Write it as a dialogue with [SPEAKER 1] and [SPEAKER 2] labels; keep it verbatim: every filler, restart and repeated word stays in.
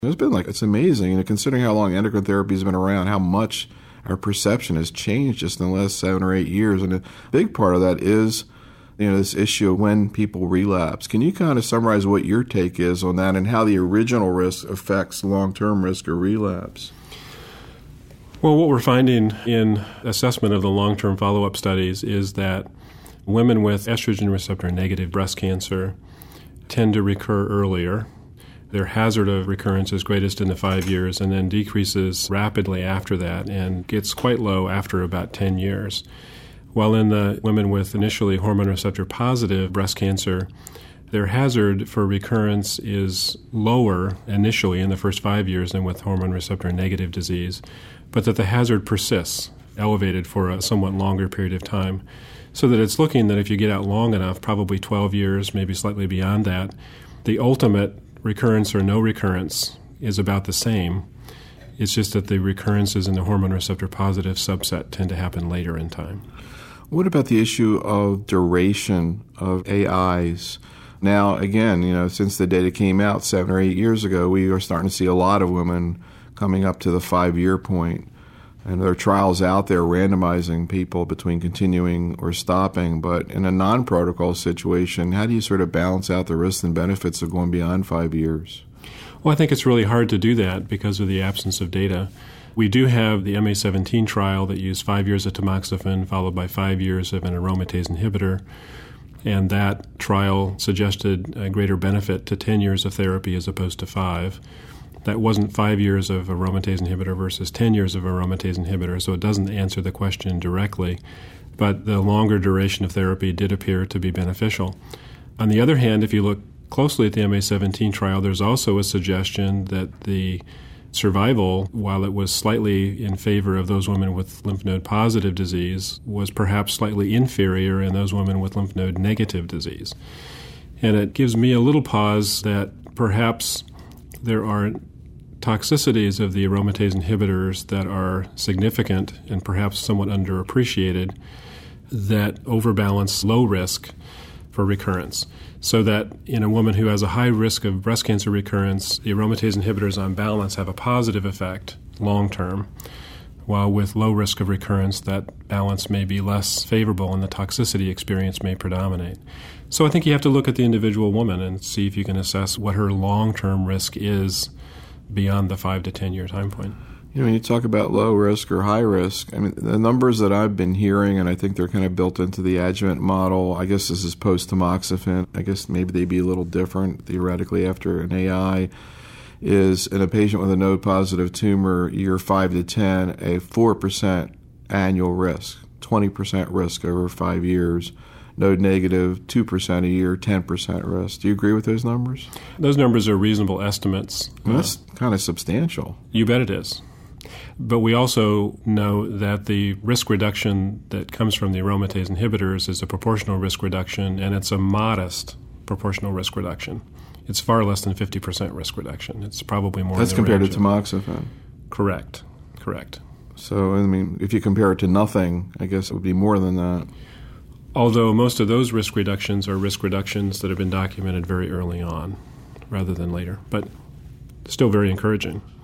[SPEAKER 1] It's been like, it's amazing, you know, considering how long endocrine therapy has been around, how much our perception has changed just in the last seven or eight years. And a big part of that is, you know, this issue of when people relapse. Can you kind of summarize what your take is on that and how the original risk affects long-term risk of relapse?
[SPEAKER 2] Well, what we're finding in assessment of the long-term follow-up studies is that women with estrogen receptor negative breast cancer tend to recur earlier. Their hazard of recurrence is greatest in the five years and then decreases rapidly after that and gets quite low after about ten years. While in the women with initially hormone receptor positive breast cancer, their hazard for recurrence is lower initially in the first five years than with hormone receptor negative disease, but that the hazard persists, elevated for a somewhat longer period of time. So that it's looking that if you get out long enough, probably twelve years, maybe slightly beyond that, the ultimate recurrence or no recurrence is about the same. It's just that the recurrences in the hormone receptor positive subset tend to happen later in time.
[SPEAKER 1] What about the issue of duration of A Is? Now, again, you know, since the data came out seven or eight years ago, we are starting to see a lot of women coming up to the five-year point. And there are trials out there randomizing people between continuing or stopping. But in a non-protocol situation, how do you sort of balance out the risks and benefits of going beyond five years?
[SPEAKER 2] Well, I think it's really hard to do that because of the absence of data. We do have the M A seventeen trial that used five years of tamoxifen followed by five years of an aromatase inhibitor. And that trial suggested a greater benefit to ten years of therapy as opposed to five. That wasn't five years of aromatase inhibitor versus ten years of aromatase inhibitor, so it doesn't answer the question directly. But the longer duration of therapy did appear to be beneficial. On the other hand, if you look closely at the M A seventeen trial, there's also a suggestion that the survival, while it was slightly in favor of those women with lymph node positive disease, was perhaps slightly inferior in those women with lymph node negative disease. And it gives me a little pause that perhaps there are toxicities of the aromatase inhibitors that are significant and perhaps somewhat underappreciated that overbalance low risk for recurrence. So that in a woman who has a high risk of breast cancer recurrence, the aromatase inhibitors on balance have a positive effect long term, while with low risk of recurrence, that balance may be less favorable and the toxicity experience may predominate. So I think you have to look at the individual woman and see if you can assess what her long-term risk is beyond the five to ten year time point.
[SPEAKER 1] You know, when you talk about low risk or high risk, I mean, the numbers that I've been hearing, and I think they're kind of built into the adjuvant model, I guess this is post-tamoxifen, I guess maybe they'd be a little different theoretically after an A I, is in a patient with a node-positive tumor, year five to ten, a four percent annual risk, twenty percent risk over five years. Node negative, two percent a year, ten percent risk. Do you agree with those numbers?
[SPEAKER 2] Those numbers are reasonable estimates.
[SPEAKER 1] Well, that's uh, kind of substantial.
[SPEAKER 2] You bet it is. But we also know that the risk reduction that comes from the aromatase inhibitors is a proportional risk reduction, and it's a modest proportional risk reduction. It's far less than fifty percent risk reduction. It's probably more.
[SPEAKER 1] That's compared to tamoxifen.
[SPEAKER 2] Correct. Correct.
[SPEAKER 1] So, I mean, if you compare it to nothing, I guess it would be more than that.
[SPEAKER 2] Although most of those risk reductions are risk reductions that have been documented very early on rather than later, but still very encouraging.